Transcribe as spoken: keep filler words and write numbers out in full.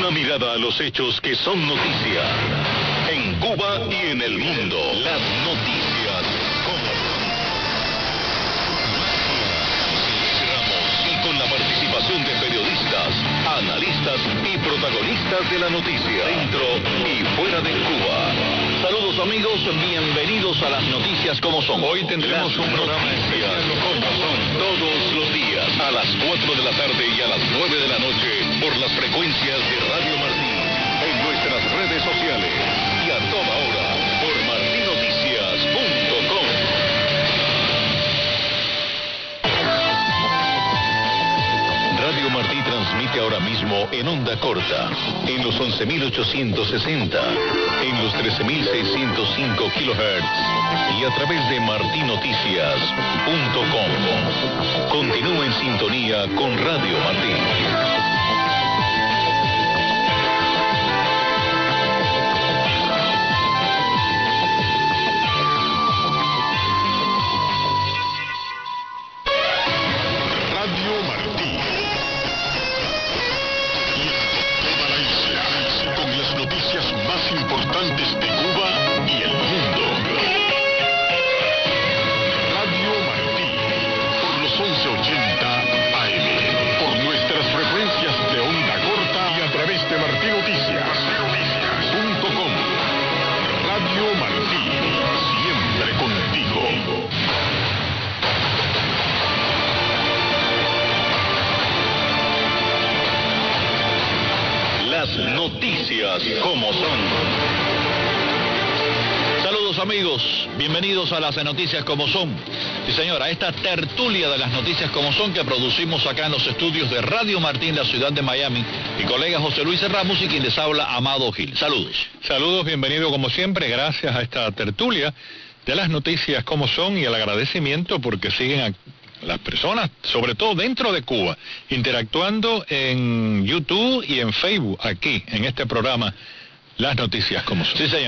Una mirada a los hechos que son noticia en Cuba y en el mundo. Las noticias como son. Ramos y con la participación de periodistas, analistas y protagonistas de la noticia dentro y fuera de Cuba. Saludos amigos, bienvenidos a las noticias como son. Hoy tendremos las un programa especial como son todos los días a las cuatro de la tarde y a las nueve de la noche por las frecuencias de Radio Martí, en nuestras redes sociales y a toda hora por martí noticias punto com. Radio Martí transmite ahora mismo en onda corta, en los once mil ochocientos sesenta, en los trece mil seiscientos cinco kilohertz y a través de martí noticias punto com. Continúa en sintonía con Radio Martí. Noticias como son. Saludos amigos, bienvenidos a las noticias como son. Sí señora, esta tertulia de las noticias como son que producimos acá en los estudios de Radio Martí en la ciudad de Miami. Mi colega José Luis Ramos y quien les habla, Amado Gil. Saludos. Saludos, bienvenido como siempre, gracias a esta tertulia de las noticias como son y el agradecimiento porque siguen a las personas, sobre todo dentro de Cuba, interactuando en YouTube y en Facebook, aquí, en este programa, Las Noticias como Son. Sí, señor.